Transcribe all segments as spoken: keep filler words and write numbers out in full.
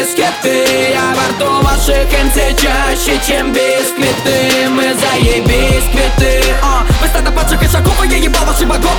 хиты. Я во рту ваших эн си чаще, чем бисквиты. Мы заебись квиты. а, Вы стадо падших ишаков, а я ебал ваших богов,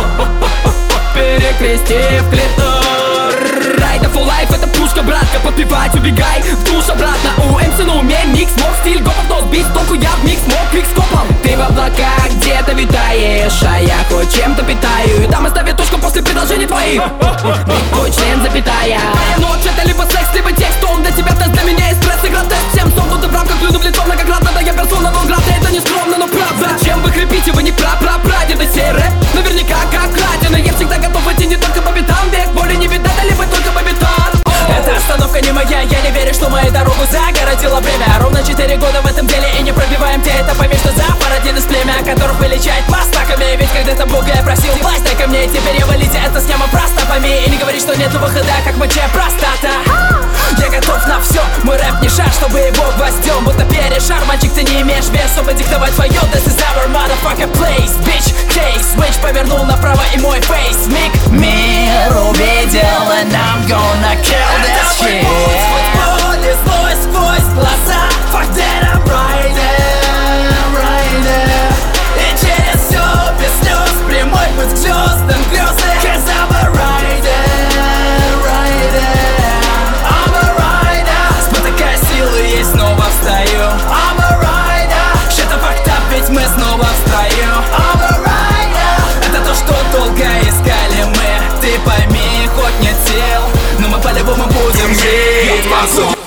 перекрестив клитор. Райда full life, это пушка, братка. Подпевать, убегай в душ обратно. У эм си на уме микс, мог стиль гопов, но сбить толку я в микс, мог клик скопом. Ты в облаках где-то витаешь, а я хоть чем-то питаю. И там оставит точку после предложений твоих. Твой член запятая. Ночь это либо секс, либо текст. Он для тебя тест, для меня эспресс и гротеск. Всем сомкнуты в рамках, плюну в лицо многократно. Да я персона, но град, это не скромно, но правда. Зачем вы хрипите, вы не пра-пра-прадеды сей рэп? Наверняка как краденый. Я всегда готов идти не только по битам. Век боли не видать, а либо только по битам. Эта остановка не моя, я не верю, что мою дорогу загородило время. Ровно четыре года в этом деле и не пробиваем те это пойми, что за пародин из племя, которых вылечает мастаками. Ведь когда-то Бога я просил, власть дай ко мне, и теперь я вылите, эта схема проста, пойми. И не говори, что нету выхода, как моча простота. Я готов на все, мой рэп не шар, чтобы его гвоздем будто перешар. Мальчик, ты не имеешь вес, чтобы диктовать твое. This is our motherfucker place, bitch, case. Switch повернул направо и мой фейс. Миг мир увидел, and I'm gonna kill this shit. Боль сквозь, сквозь глаза. Fuck that, I'm riding, riding. И через все без слез, прямой путь к звездам грезы. Cause I'm a rider, rider. I'm a rider. Спотыкая силы и снова встаю. I'm a rider. Что-то fucked up, ведь мы снова в строю. I'm a rider. Это то, что долго искали мы. Ты пойми, хоть нет сил, но мы по-любому будем жить.